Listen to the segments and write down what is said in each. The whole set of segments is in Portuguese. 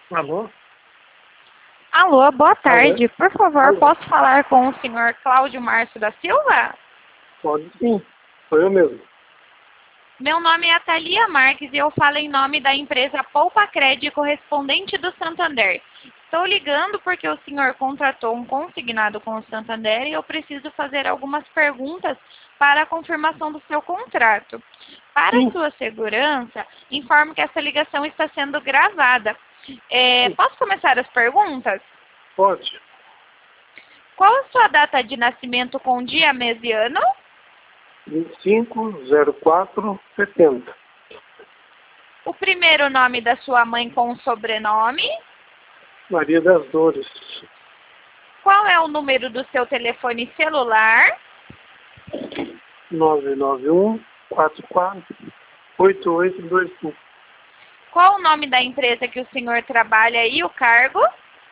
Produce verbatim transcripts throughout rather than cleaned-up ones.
Alô? Alô, boa tarde. Alô? Por favor, Alô? posso falar com o senhor Cláudio Márcio da Silva? Pode sim, sou eu mesmo. Meu nome é Thalia Marques e eu falo em nome da empresa Poupa Crédito correspondente do Santander. Estou ligando porque o senhor contratou um consignado com o Santander e eu preciso fazer algumas perguntas para a confirmação do seu contrato. Para Sim. sua segurança, informo que essa ligação está sendo gravada. É, posso começar as perguntas? Pode. Qual a sua data de nascimento com dia, mês e ano? vinte e cinco, zero quatro, setenta. O primeiro nome da sua mãe com o sobrenome? Maria das Dores. Qual é o número do seu telefone celular? nove nove um, quatro quatro, oito oito dois cinco. Qual o nome da empresa que o senhor trabalha e o cargo?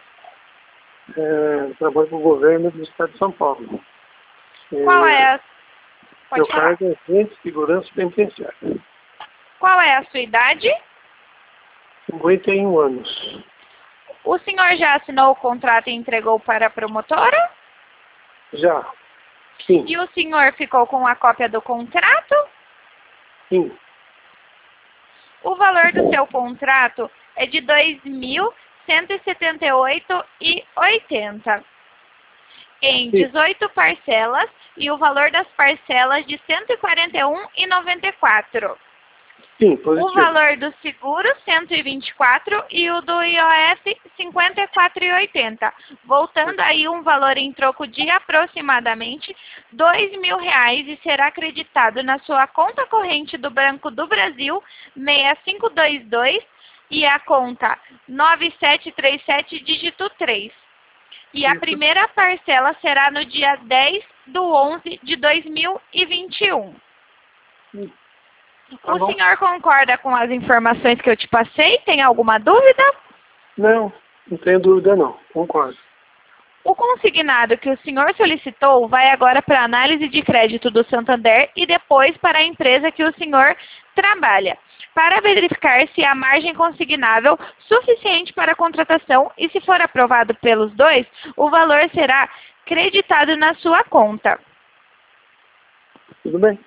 É, trabalho para o governo do estado de São Paulo. Qual é a... Meu Pode falar. cargo é agente de segurança penitenciária. Qual é a sua idade? cinquenta e um anos. O senhor já assinou o contrato e entregou para a promotora? Já. Sim. E o senhor ficou com a cópia do contrato? Sim. O valor do seu contrato é de dois mil cento e setenta e oito reais e oitenta centavos em dezoito parcelas e o valor das parcelas de cento e quarenta e um reais e noventa e quatro centavos. Sim, positivo. O valor do seguro, cento e vinte e quatro reais e o do I O F, cinquenta e quatro reais e oitenta centavos. Voltando aí um valor em troco de aproximadamente dois mil reais e será acreditado na sua conta corrente do Banco do Brasil, seis cinco dois dois, e a conta nove sete três sete, dígito três. E a Isso. primeira parcela será no dia dez do onze de dois mil e vinte e um. Sim. Tá O bom. senhor concorda com as informações que eu te passei? Tem alguma dúvida? Não, não tenho dúvida não. Concordo. O consignado que o senhor solicitou vai agora para a análise de crédito do Santander e depois para a empresa que o senhor trabalha, para verificar se há margem consignável suficiente para a contratação e, se for aprovado pelos dois, o valor será creditado na sua conta. Tudo bem?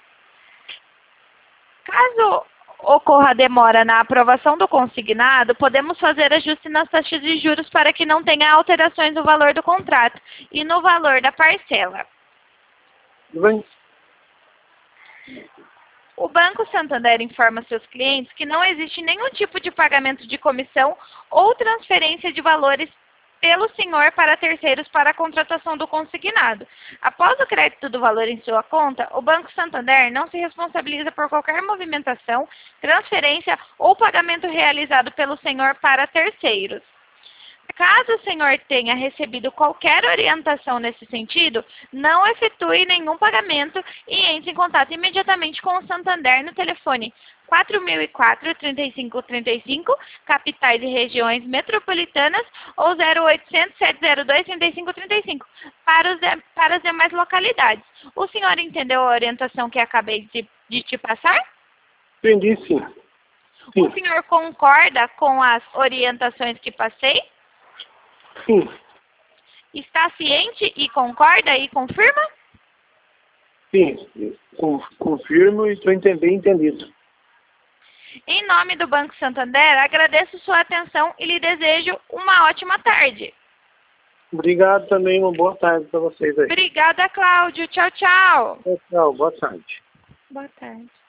Caso ocorra demora na aprovação do consignado, podemos fazer ajuste nas taxas de juros para que não tenha alterações no valor do contrato e no valor da parcela. Tudo bem? O Banco Santander informa seus clientes que não existe nenhum tipo de pagamento de comissão ou transferência de valores pelo senhor para terceiros para a contratação do consignado. Após o crédito do valor em sua conta, o Banco Santander não se responsabiliza por qualquer movimentação, transferência ou pagamento realizado pelo senhor para terceiros. Caso o senhor tenha recebido qualquer orientação nesse sentido, não efetue nenhum pagamento e entre em contato imediatamente com o Santander no telefone quatro mil e quatro, trinta e cinco trinta e cinco, capitais e regiões metropolitanas, ou zero oitocentos, sete zero dois, trinta e cinco trinta e cinco, para, os, de- para as demais localidades. O senhor entendeu a orientação que acabei de, de te passar? Entendi, sim. Sim. O senhor concorda com as orientações que passei? Sim. Está ciente e concorda e confirma? Sim. Com- Confirmo e estou bem entendido. Em nome do Banco Santander, agradeço sua atenção e lhe desejo uma ótima tarde. Obrigado também, uma boa tarde para vocês aí. Obrigada, Cláudio. Tchau, tchau. Tchau, boa tarde. Boa tarde.